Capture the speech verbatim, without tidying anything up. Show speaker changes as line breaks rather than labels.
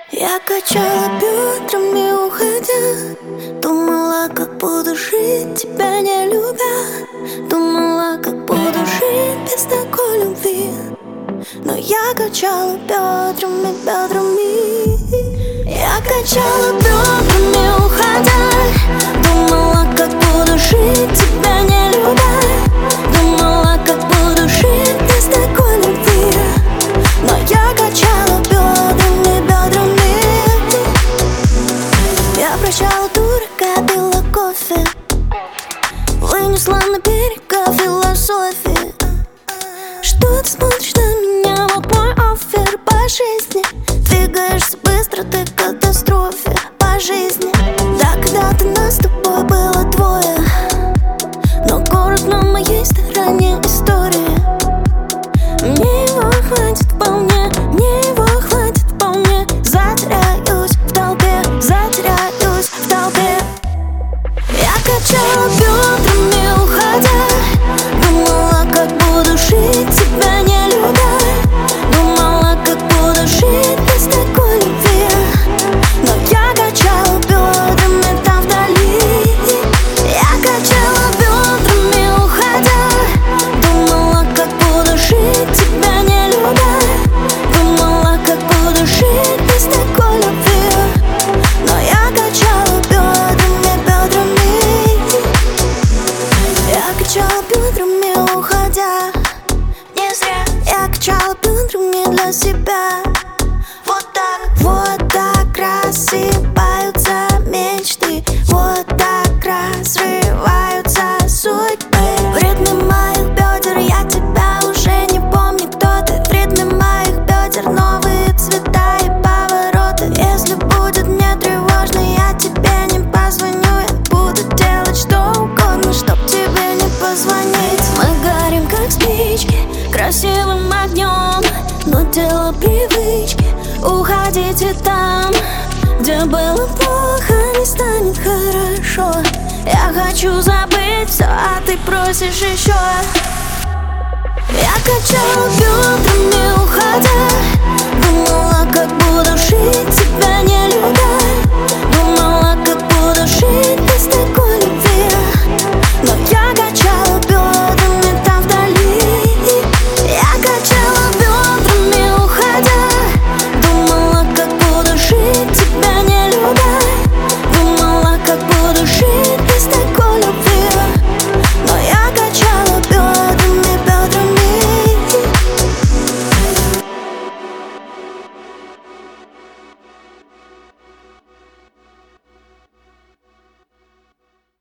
Я качала бедрами, уходя. Думала, как буду жить, тебя не любя. Думала, как буду жить без такой любви. Но я качала бедрами, бедрами. Я качала бедрами, уходя. Думала, как буду жить, тебя не любя. Думала, как буду жить без такой любви. Но я качала бедрами, бедрами. Я прощала дурака, пила кофе. Вынесла на берега философии. Что ты смотришь на меня, вот мой оффер по жизни. Двигаешься быстро, ты в катастрофе по жизни. Да, когда-то нас с тобой было двое, но город на моей стороне истории. Мне его хватит вполне, мне его хватит вполне. Затеряюсь в толпе, затеряюсь в толпе. Я качала бедрами, уходя. Думала, как буду жить, тебя не любя. Думала, как буду жить без такой любви. Но я качала бедрами там вдали. Я качала бедрами, уходя. Думала, как буду жить, тебя не любя. Думала, как буду жить без такой любви. Но я качала бедрами, бедрами. Я качала бедрами, уходя. Не зря я качала бедрами для себя. Вот так, вот так рассыпаются мечты. Вот так разрываются судьбы. В ритме моих бедер я тебя уже не помню, кто ты. В ритме моих бедер новые цвета и повороты. Если будет мне тревожно, я тебе не позвоню. Я буду делать что угодно, чтоб тебе не позвонить. Мы горим как спички красивым огнем, но дело привычки. Уходите там, где было плохо, не станет хорошо. Я хочу забыть все, а ты просишь еще. Я качала бедрами, уходя.